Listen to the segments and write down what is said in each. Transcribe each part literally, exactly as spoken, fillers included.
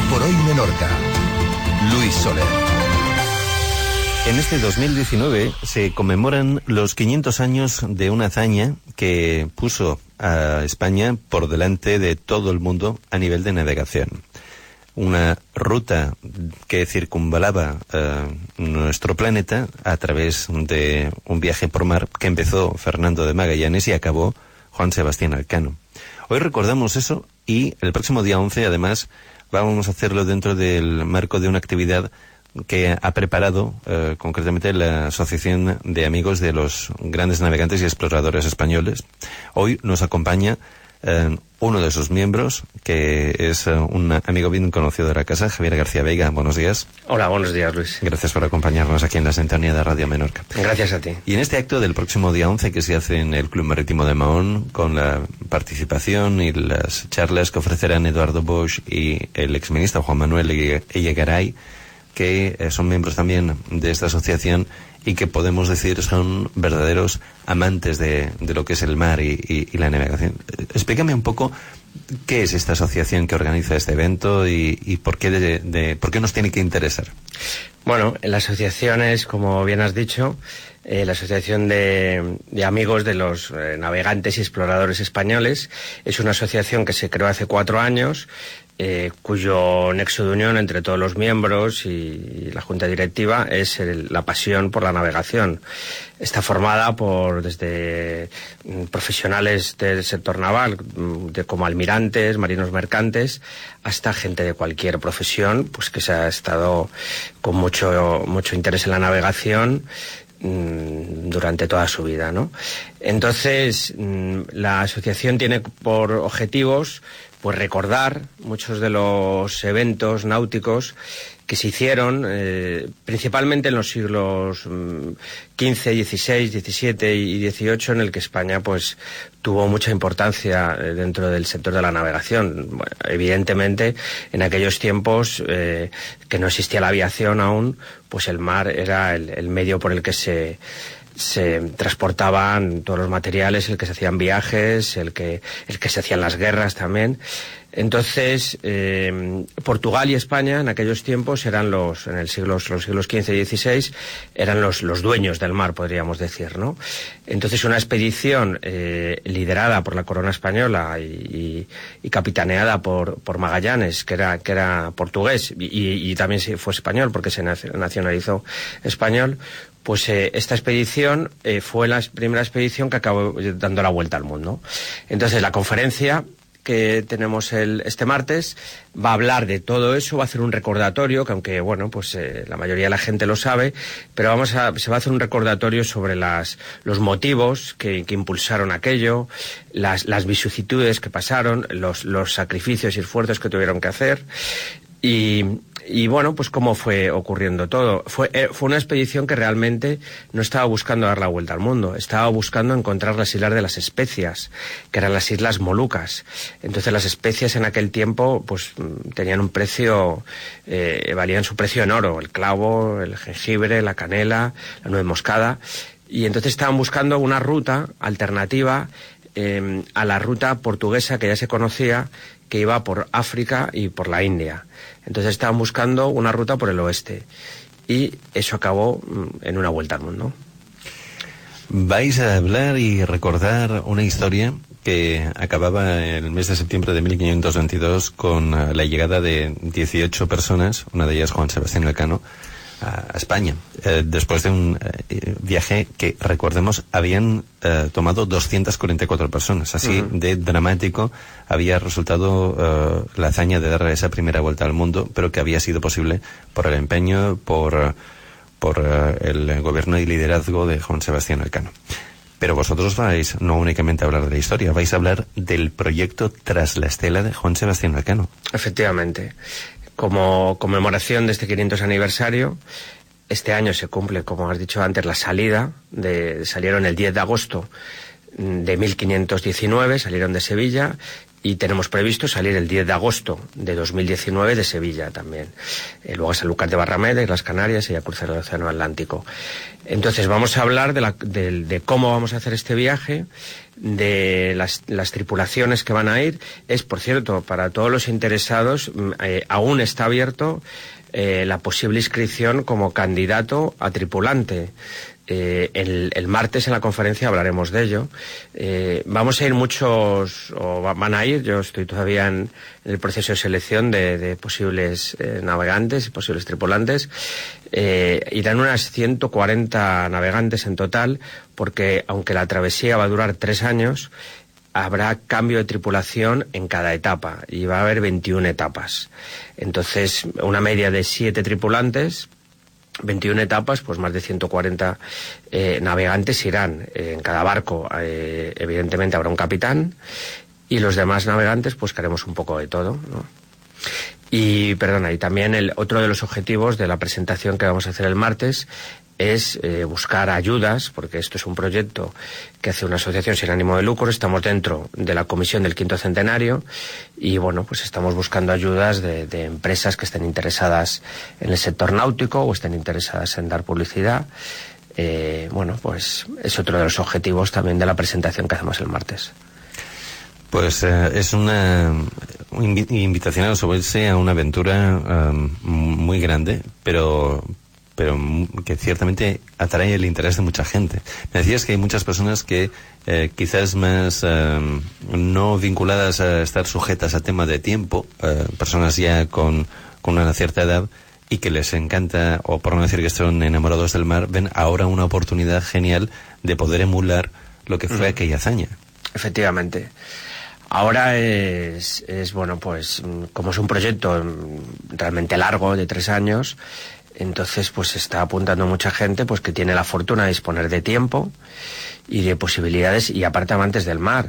por hoy Menorca. Luis Soler. En este dos mil diecinueve se conmemoran los quinientos años de una hazaña que puso a España por delante de todo el mundo a nivel de navegación. Una ruta que circunvalaba uh, nuestro planeta a través de un viaje por mar que empezó Fernando de Magallanes y acabó Juan Sebastián Elcano. Hoy recordamos eso y el próximo día once, además, vamos a hacerlo dentro del marco de una actividad que ha preparado eh, concretamente la Asociación de Amigos de los Grandes Navegantes y Exploradores Españoles. Hoy nos acompaña eh, uno de sus miembros, que es eh, un amigo bien conocido de la casa, Javier García Veiga. Buenos días. Hola, buenos días, Luis. Gracias por acompañarnos aquí en la sintonía de Radio Menorca. Gracias a ti. Y en este acto del próximo día once que se hace en el Club Marítimo de Mahón, con la participación y las charlas que ofrecerán Eduardo Bosch y el exministro Juan Manuel Ellagaray, que eh, son miembros también de esta asociación y que podemos decir son verdaderos amantes de, de lo que es el mar y, y, y la navegación. Explícame un poco qué es esta asociación que organiza este evento y, y por qué de, de, por qué nos tiene que interesar. Bueno, la asociación es, como bien has dicho, eh, la Asociación de, de Amigos de los eh, Navegantes y Exploradores Españoles. Es una asociación que se creó hace cuatro años, eh, cuyo nexo de unión entre todos los miembros y, y la junta directiva es el, la pasión por la navegación. Está formada por desde mm, profesionales del sector naval, de, como almirantes, marinos mercantes, hasta gente de cualquier profesión, pues que se ha estado con mucho mucho interés en la navegación mmm, durante toda su vida, ¿no? Entonces, mmm, la asociación tiene por objetivos pues recordar muchos de los eventos náuticos que se hicieron eh, principalmente en los siglos quince, dieciséis, diecisiete y dieciocho, en el que España pues tuvo mucha importancia eh, dentro del sector de la navegación. Bueno, evidentemente, en aquellos tiempos eh, que no existía la aviación aún, pues el mar era el, el medio por el que se se transportaban todos los materiales, el que se hacían viajes, el que el que se hacían las guerras también. Entonces, eh, Portugal y España en aquellos tiempos eran los, en el siglo, los siglos quince y dieciséis, eran los, los dueños del mar, podríamos decir, ¿no? Entonces, una expedición eh, liderada por la corona española y, y, y capitaneada por, por Magallanes, que era, que era portugués y, y, y también fue español porque se nacionalizó español. Pues eh, esta expedición eh, fue la primera expedición que acabó dando la vuelta al mundo. Entonces, la conferencia que tenemos el, este martes va a hablar de todo eso, va a hacer un recordatorio, que aunque, bueno, pues eh, la mayoría de la gente lo sabe, pero vamos a, se va a hacer un recordatorio sobre las, los motivos que, que impulsaron aquello, las, las vicisitudes que pasaron, los, los sacrificios y esfuerzos que tuvieron que hacer, y... Y bueno, pues cómo fue ocurriendo todo. Fue, eh, fue una expedición que realmente no estaba buscando dar la vuelta al mundo, estaba buscando encontrar las islas de las especias, que eran las islas Molucas. Entonces las especias en aquel tiempo pues tenían un precio, eh, valían su precio en oro, el clavo, el jengibre, la canela, la nuez moscada. Y entonces estaban buscando una ruta alternativa eh, a la ruta portuguesa que ya se conocía, que iba por África y por la India. Entonces estaban buscando una ruta por el oeste y eso acabó en una vuelta al mundo. Vais a hablar y recordar una historia que acababa el mes de septiembre de mil quinientos veintidós con la llegada de dieciocho personas, una de ellas Juan Sebastián Elcano, a España, eh, después de un eh, viaje que, recordemos, habían eh, tomado doscientas cuarenta y cuatro personas. Así uh-huh. de dramático había resultado eh, la hazaña de dar esa primera vuelta al mundo, pero que había sido posible por el empeño, por, por eh, el gobierno y liderazgo de Juan Sebastián Elcano. Pero vosotros vais no únicamente a hablar de la historia, vais a hablar del proyecto Tras la Estela de Juan Sebastián Elcano. Efectivamente. Como conmemoración de este quinientos aniversario, este año se cumple, como has dicho antes, la salida, de, salieron el diez de agosto de mil quinientos diecinueve, salieron de Sevilla y tenemos previsto salir el diez de agosto de dos mil diecinueve de Sevilla también. Eh, luego a Sanlúcar de Barrameda, las Canarias y a cruzar el Océano Atlántico. Entonces vamos a hablar de, la, de, de cómo vamos a hacer este viaje, de las, las tripulaciones que van a ir. Es, por cierto, para todos los interesados, eh, aún está abierto eh, la posible inscripción como candidato a tripulante. Eh, el, el martes en la conferencia hablaremos de ello. Eh, vamos a ir muchos, o van a ir, yo estoy todavía en, en el proceso de selección de, de posibles eh, navegantes y posibles tripulantes. Eh, irán unas ciento cuarenta navegantes en total, porque aunque la travesía va a durar tres años, habrá cambio de tripulación en cada etapa y va a haber veintiuna etapas. Entonces, una media de siete tripulantes, veintiuna etapas, pues más de ciento cuarenta eh, navegantes irán. Eh, en cada barco, eh, evidentemente, habrá un capitán y los demás navegantes, pues que haremos un poco de todo, ¿no? Y, perdona, y también el otro de los objetivos de la presentación que vamos a hacer el martes es eh, buscar ayudas, porque esto es un proyecto que hace una asociación sin ánimo de lucro. Estamos dentro de la comisión del quinto centenario y, bueno, pues estamos buscando ayudas de, de empresas que estén interesadas en el sector náutico o estén interesadas en dar publicidad. Eh, bueno, pues es otro de los objetivos también de la presentación que hacemos el martes. Pues eh, es una invi- invitación a subirse a una aventura um, muy grande, pero pero que ciertamente atrae el interés de mucha gente. Me decías que hay muchas personas que eh, quizás más eh, no vinculadas a estar sujetas a tema de tiempo, eh, personas ya con, con una cierta edad, y que les encanta, o por no decir que son enamorados del mar, ven ahora una oportunidad genial de poder emular lo que fue mm. aquella hazaña. Efectivamente. Ahora es, es, bueno, pues como es un proyecto realmente largo, de tres años, entonces pues se está apuntando mucha gente pues que tiene la fortuna de disponer de tiempo y de posibilidades, y aparte amantes del mar.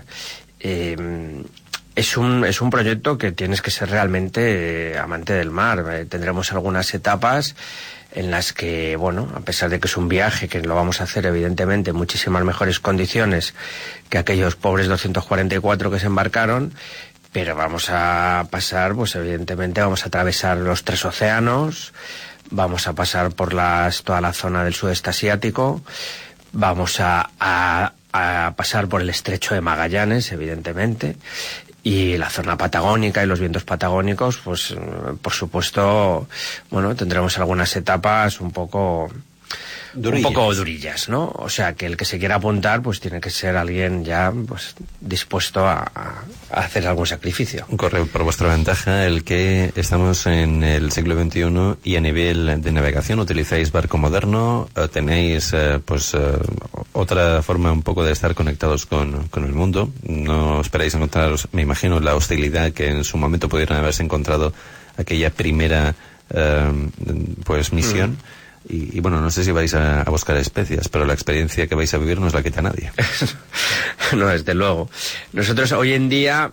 Eh, es un es un proyecto que tienes que ser realmente eh, amante del mar. Eh, tendremos algunas etapas en las que, bueno, a pesar de que es un viaje que lo vamos a hacer evidentemente en muchísimas mejores condiciones que aquellos pobres doscientos cuarenta y cuatro que se embarcaron, pero vamos a pasar, pues evidentemente vamos a atravesar los tres océanos, vamos a pasar por las, toda la zona del sudeste asiático, vamos a, a, a pasar por el estrecho de Magallanes, evidentemente, y la zona patagónica y los vientos patagónicos, pues por supuesto, bueno, tendremos algunas etapas un poco durillas. un poco durillas, ¿no? O sea, que el que se quiera apuntar, pues tiene que ser alguien ya pues dispuesto a, a hacer algún sacrificio. Corre por vuestra ventaja el que estamos en el siglo veintiuno y a nivel de navegación utilizáis barco moderno, tenéis eh, pues eh, otra forma un poco de estar conectados con, con el mundo. No esperáis encontraros, me imagino, la hostilidad que en su momento pudieran haberse encontrado aquella primera eh, pues misión. Mm. Y, y bueno, no sé si vais a, a buscar especias, pero la experiencia que vais a vivir no os la quita nadie. No, desde luego. Nosotros hoy en día,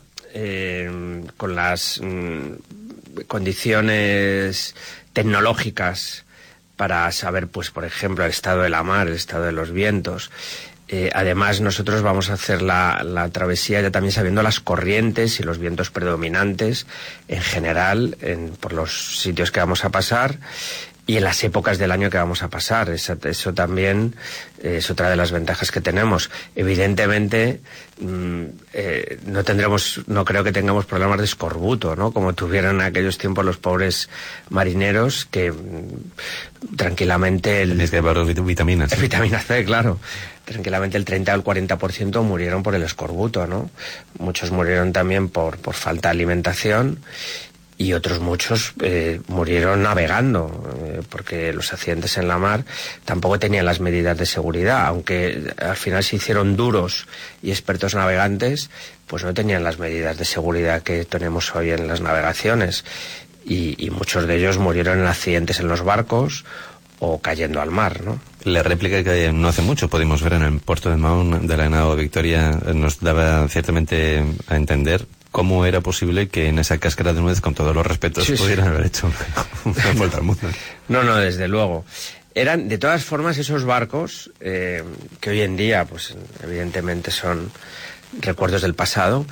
eh, con las mm, condiciones tecnológicas para saber, pues por ejemplo, el estado de la mar, el estado de los vientos, Eh, además, nosotros vamos a hacer la, la travesía ya también sabiendo las corrientes y los vientos predominantes en general en, por los sitios que vamos a pasar y en las épocas del año que vamos a pasar. Eso, eso también eh, es otra de las ventajas que tenemos. Evidentemente, mmm, eh, no tendremos, no creo que tengamos problemas de escorbuto, ¿no? Como tuvieron en aquellos tiempos los pobres marineros que mmm, tranquilamente... El, Tenéis que llevar vitaminas. ¿Sí? Vitamina C, claro. Tranquilamente el treinta o el cuarenta por ciento murieron por el escorbuto, ¿no? Muchos murieron también por, por falta de alimentación y otros muchos eh, murieron navegando, eh, porque los accidentes en la mar tampoco tenían las medidas de seguridad, aunque al final se hicieron duros y expertos navegantes, pues no tenían las medidas de seguridad que tenemos hoy en las navegaciones y, y muchos de ellos murieron en accidentes en los barcos o cayendo al mar, ¿no? La réplica que no hace mucho pudimos ver en el puerto de Mahón de la nao Victoria nos daba ciertamente a entender cómo era posible que en esa cáscara de nuez, con todos los respetos, sí, pudieran sí. haber hecho una vuelta al mundo. No, no, desde luego. Eran, de todas formas, esos barcos, eh, que hoy en día, pues evidentemente son recuerdos del pasado,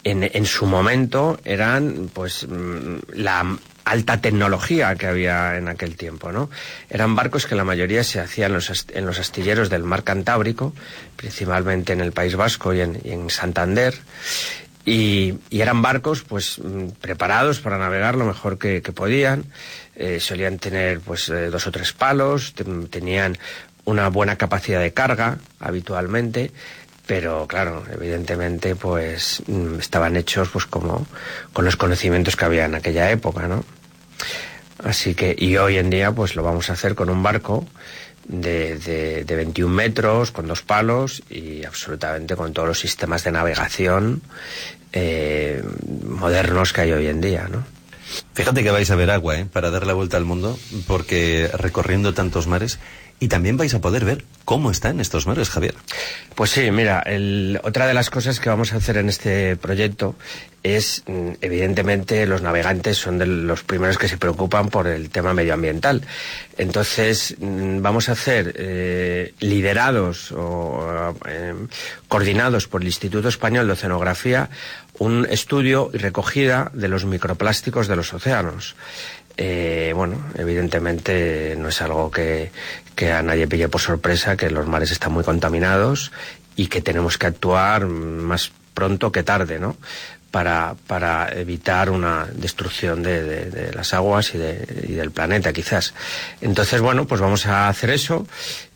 en, en su momento eran pues la alta tecnología que había en aquel tiempo, ¿no? Eran barcos que la mayoría se hacían en los, en los astilleros del mar Cantábrico, principalmente en el País Vasco y en, y en Santander, y, y eran barcos pues preparados para navegar lo mejor que, que podían. Eh, solían tener pues eh, dos o tres palos, ten, tenían una buena capacidad de carga habitualmente, pero claro, evidentemente pues estaban hechos pues como con los conocimientos que había en aquella época, ¿no? Así que, y hoy en día pues lo vamos a hacer con un barco de, de, de veintiún metros, con dos palos y absolutamente con todos los sistemas de navegación eh, modernos que hay hoy en día, ¿no? Fíjate que vais a ver agua, ¿eh? Para dar la vuelta al mundo, porque recorriendo tantos mares, y también vais a poder ver cómo están estos mares, Javier. Pues sí, mira, el, otra de las cosas que vamos a hacer en este proyecto es, evidentemente, los navegantes son de los primeros que se preocupan por el tema medioambiental. Entonces, vamos a hacer, eh, liderados o eh, coordinados por el Instituto Español de Oceanografía, un estudio y recogida de los microplásticos de los océanos. Eh, bueno, evidentemente no es algo que, que a nadie pille por sorpresa, que los mares están muy contaminados y que tenemos que actuar más pronto que tarde, ¿no? Para, para evitar una destrucción de, de, de las aguas y, de, y del planeta, quizás. Entonces, bueno, pues vamos a hacer eso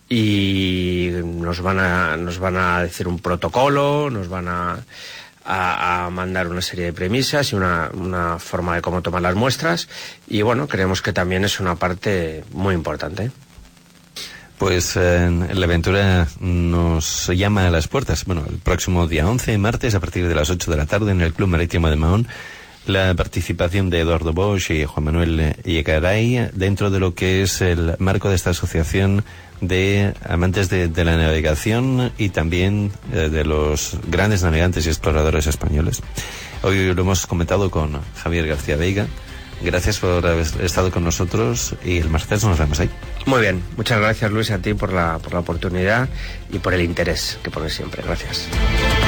y nos van a, nos van a decir un protocolo, nos van a A, a mandar una serie de premisas y una, una forma de cómo tomar las muestras, y bueno, creemos que también es una parte muy importante. Pues eh, la aventura nos llama a las puertas. Bueno, el próximo día once, martes, a partir de las ocho de la tarde, en el Club Marítimo de Mahón, la participación de Eduardo Bosch y Juan Manuel Yegaray dentro de lo que es el marco de esta asociación de amantes de, de la navegación y también eh, de los grandes navegantes y exploradores españoles. Hoy lo hemos comentado con Javier García Veiga. Gracias por haber estado con nosotros y el martes nos vemos ahí. Muy bien, muchas gracias, Luis, a ti por la, por la oportunidad y por el interés que pones siempre. Gracias.